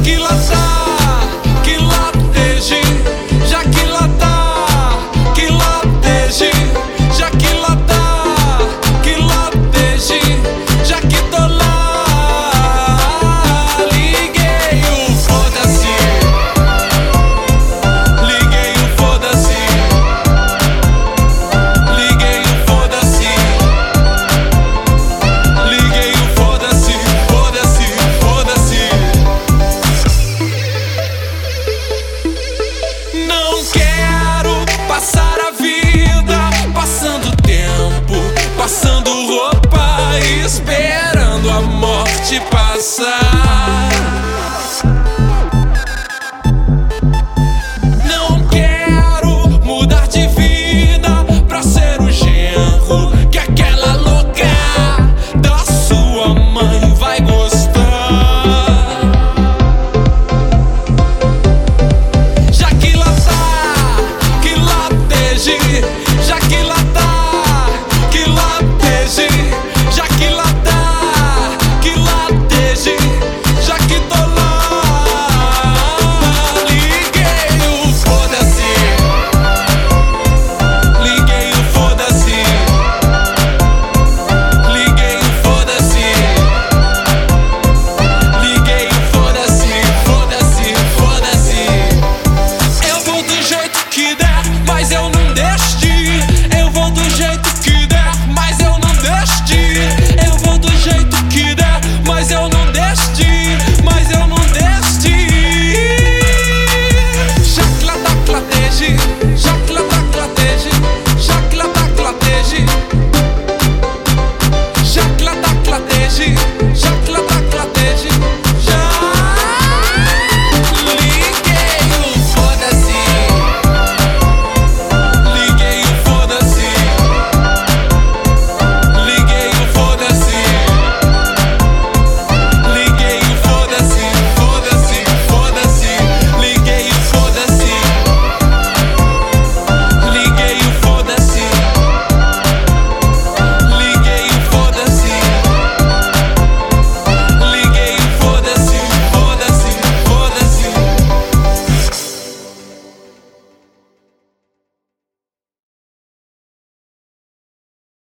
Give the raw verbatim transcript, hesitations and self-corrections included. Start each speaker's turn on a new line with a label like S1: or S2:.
S1: que lá tá, que lá esteja, já que lá tá, que lá esteja, já que lá tá, que lá esteja, já que tô lá. Liguei o foda-se, liguei o foda-se, liguei o foda-se, liguei o foda-se, foda-se, foda-se. Não quero passar a vida passando tempo, passando roupa, esperando a morte passar.